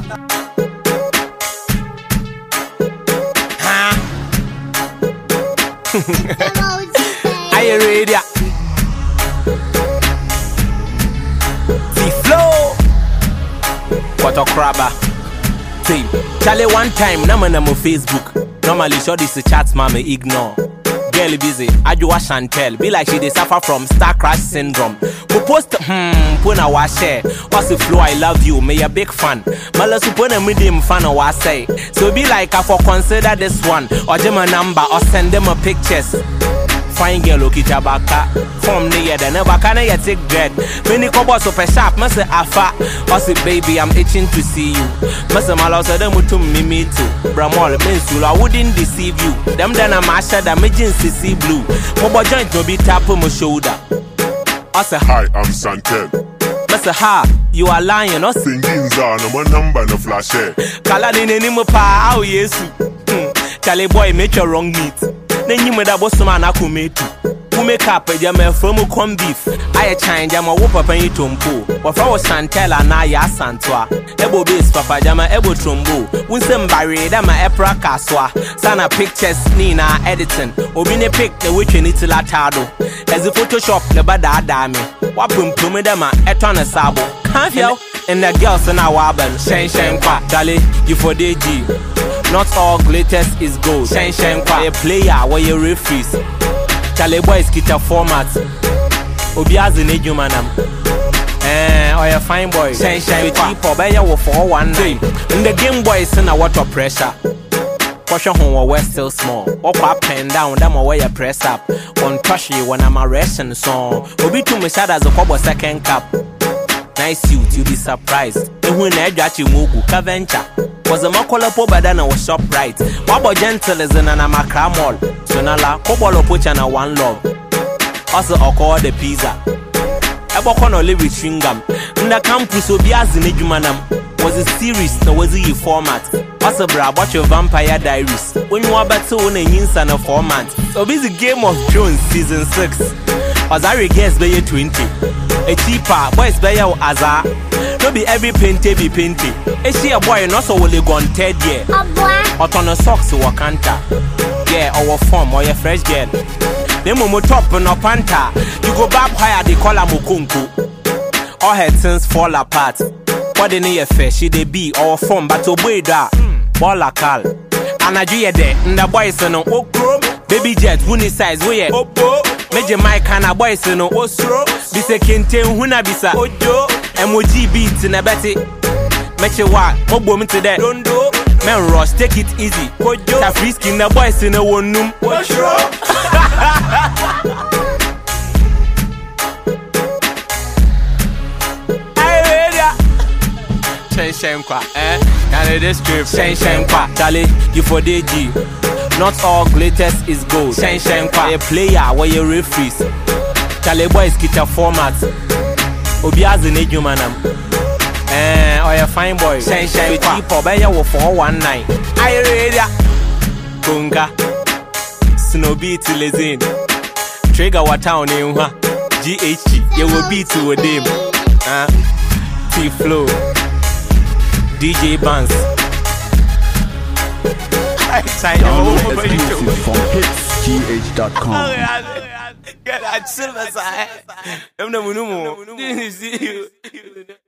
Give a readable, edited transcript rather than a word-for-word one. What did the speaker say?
Are you ready? T-Flow. What a crabber. See, Charlie one time, na man on Facebook. Normally, show this chat, mama ignore. Girl busy, I do a Chantel. Be like she dey suffer from star crash syndrome. We post, puna wa share. What's the flow? I love you, me a big fan. Mala supona medium fan or what say. So be like I for consider this one. Or them a number or send them a pictures. Fine girl, look it baka. From near the never can I take bread. Many cobbles super sharp, must say afa. I say baby, I'm itching to see you. Must say malo say them to me too. Bramol mensul, I wouldn't deceive you. Them then I'm asha that emergency see blue. Mobo joint no be tap on my shoulder. I say hi, I'm Chantel. I say hi, you are lying, no singing za no my number no flash. Kala ni mo pa how yesu. Charlie boy make your wrong meat. Then you made a boss man akumetu. Who make up a jam from a corn beef. I change jam a whoop up and eat tumpo. But I was Santella na ya santua. Ebo base papa jama ebo trumbo. Winsome barrier dama epra kaswa. Sana pictures nina editing. Obine pick the witch in its latado. As a Photoshop the bada dame. Wapum pumedama etona sabo. Can't you? And the girls in our album. Shine kwa. Charlie, you for DG. Not all glitters is gold. Shine kwa. A player where you refuse. Charlie boys get a format. Obiazi need you manam. Or a fine boy. Shine kwa. For beya wo for 1 night. In the game boys in a water pressure. Caution home we're still small. Walk up and down, them away a press up. One touch you when I'm a ration song. Obi to me shad as a couple second cup. Nice suit, you be surprised. And when I got you mugu, Kavencha. Was a makola po badana was shop right. Wabo gentle is in an amakra mall. Sonala, Kobolo Pochana one love. Also, I call the pizza. Ebokono live with Shingam. In the campus, Obiazi Nijumanam. Was a series, no was it format. Also, bra, watch your Vampire Diaries. When you are better on a Yinsana format. So busy Game of Thrones season 6. Was I guess by 20. A cheaper, boys by your azar. No be every painty be painty. A she a boy not so will gone 3rd year. Or on a socks or canta. Yeah, or form or a fresh girl. Then momo top no panta. You go back higher, they call her mukunku. All her things fall apart. What they need a fish, she they be or form, but obey that. Ball call. And I do ye there, and the boys no okro. Baby jet, woonie size, we opo. Major Mike and a boys no osro. Bisa kente huna bisa ojo. MOG beats in a betty. Make you walk, mobo me to that. Don't do. Man rush, take it easy. Kojo. Ta free skin the boys in a one room. What's wrong? Shame kwa, and this script. Shame kwa, Charlie, you for DG. Not all glitters is gold. Shame kwa, a player where you refuse. Charlie boys get a format. Obiazi need you manam. Or a fine boy. Shame kwa, for beya wo for 1 night. Are you ready? Kunga, Snowbeat Lezin. Trigger what town in GHG. You will be to a dim. T-Flow. DJ Banks. Download exclusive from hitsgh.com. Get that silver side. I'm the Munumo. Didn't see you.